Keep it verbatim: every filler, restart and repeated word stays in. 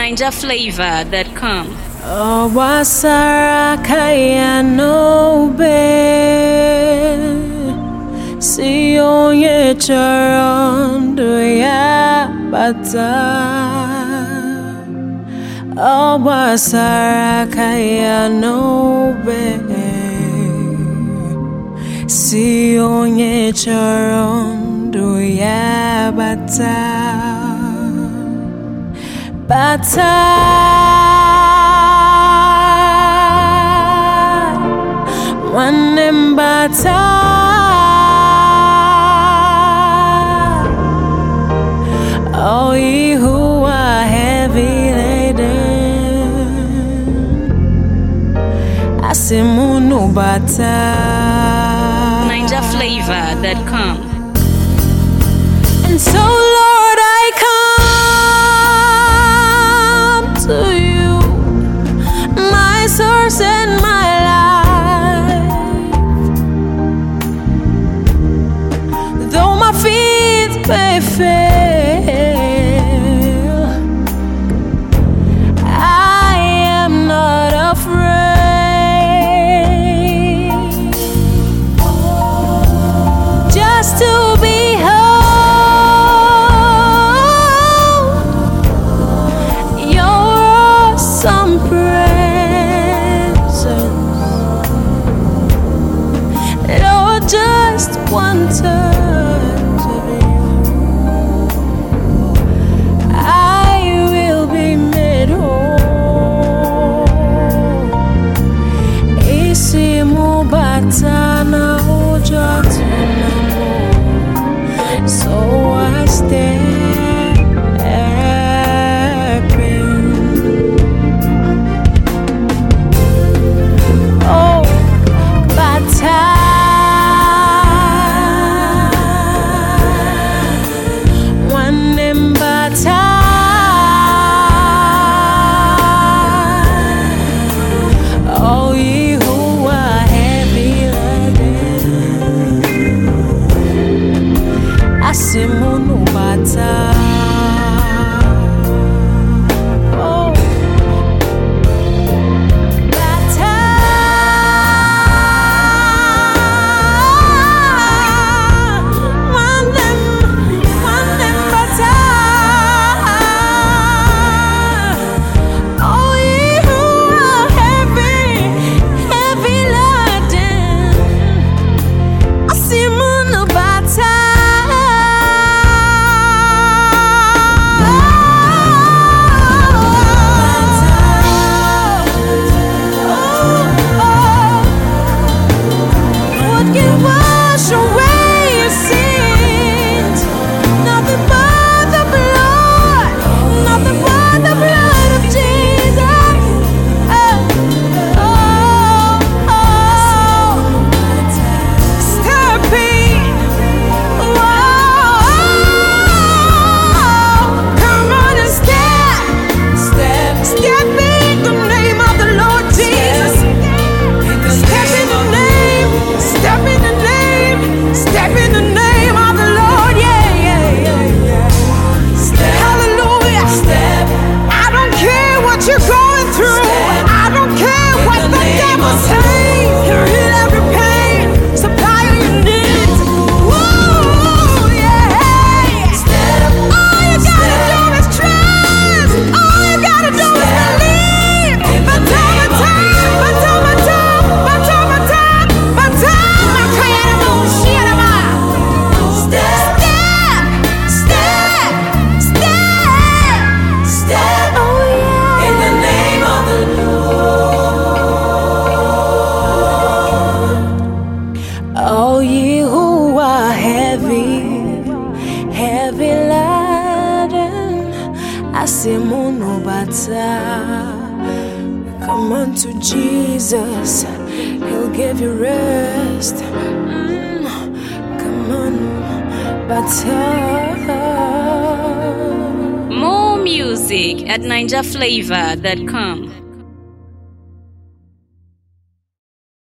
Niger Flavor dot com. Oh, wasara kaya no be si onye chọrọ ndụ ya bata. Oh, wasara kaya no be si onye chọrọ ndụ ya bata. Bata. Nwanne m bata, oh, ye who are heavy laden, asị m unu bata. Niger Flavor dot com. And so Lord, I come to you, my source and my life. Though my feet may fail, I am not afraid. Just to behold your awesome presence, Lord, just one touch of you, I will be made whole. Isimu batana ujotunamo, so I step in. Oh, bata. Oh, ye who are heavy laden, asị m unu bata. Oh, bata. Nwanne m, nwanne m bata. Oh, ye who are heavy, heavy laden, asị m unu bata. What can wash away your sins? Nothing but the blood, nothing but the blood of Jesus. Oh, oh, oh. Step in. Whoa. Come on and step, step, step in the name of the Lord Jesus. Step in the name, step in the name, step in the name of the Lord. Yeah, yeah, yeah, yeah. Hallelujah. Step. I don't care what you're going through. I don't care what the devil's saying. He'll heal every pain, supply all your needs. Woo, yeah. All you gotta do is trust. All you gotta do is believe. Bata, bata, bata, bata, bata, bata, bata. My creator won't shit him out. Step, step, step, step. Oh, yeah. In the name of the Lord. All ye who are heavy, heavy laden, asị m unu bata. Come unto Jesus, He'll give you rest. Mm, come on, bata. More music at Niger Flavor dot com.